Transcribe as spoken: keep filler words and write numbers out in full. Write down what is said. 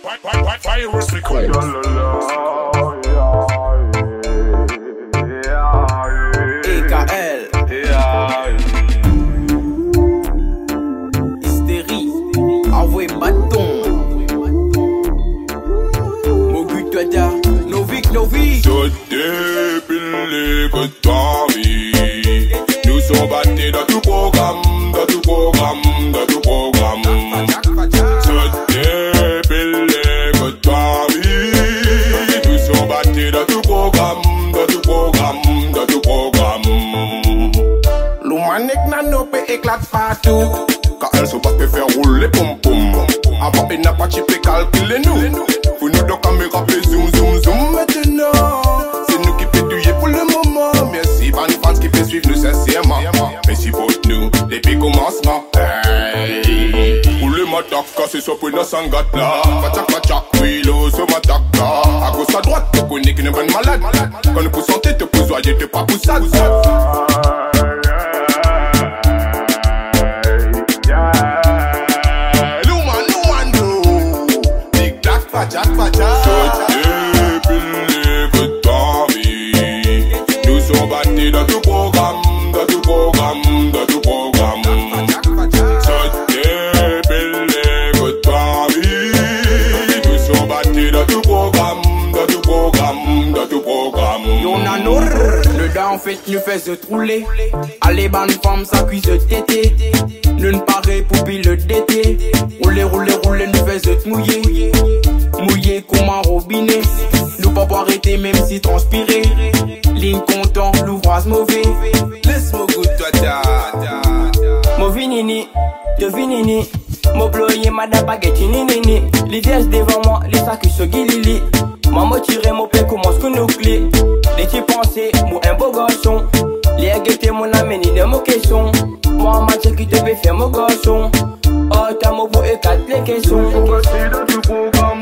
Virus record. E K L Hystérie. Envoyé bâton. Mogu Twada. Novik Novik. So débile que toi, oui. Nous sommes battus dans tout programme, dans tout programme, dans tout programme. So débile que toi, oui. Nous sommes battus dans tout programme, dans tout programme, dans tout programme. L'humanik nanopé éclate partout. Quand elles sont pas fait faire rouler pom pom. Avant il n'a pas chippé calculer nous. Pour nous donc caméra fait zoom zoom zoom maintenant. C'est nous qui pétouillons pour le moment. Merci par nos fans qui fait suivre nous sincèrement. Merci pour nous depuis commencement. Hey. Pour le matak, c'est soit pour nos sangat là. Fatchak fatchak, oui l'eau se matak là. À gauche à droite, te connais qui n'est pas malade. Quand nous pour santé, te pour joyer, te pas pour ça. So débile que toi, oui. Nous sommes battus dans tout programme, dans tout programme, dans tout programme. So débile que toi, oui. Nous sommes battus dans tout programme, dans tout programme, dans tout programme. Y'en a nour. Le gars en fait nous fait se trouler. Allez bonne femme sa cuisse tété. Nous ne paraît poupille le d'été. Rouler rouler rouler nous fait se mouiller. Mouillé comme un robinet. Nous pas pour arrêter même si transpirer. Ligne content, l'ouvrage mauvais. Laisse mon goût toi ta. Mo vinini, de vinini. Mo bloyer madame baguette nini. Les vierges devant moi, les sacs se guilili. Maman tire mon père commence qu'on nous clé. Les petits pensées, moi un beau garçon. Les guettes mon ami ni de mon question. Moi ma qui te fait faire mon garçon. Oh t'as mon beau et quatre les questions. Dans tout programme.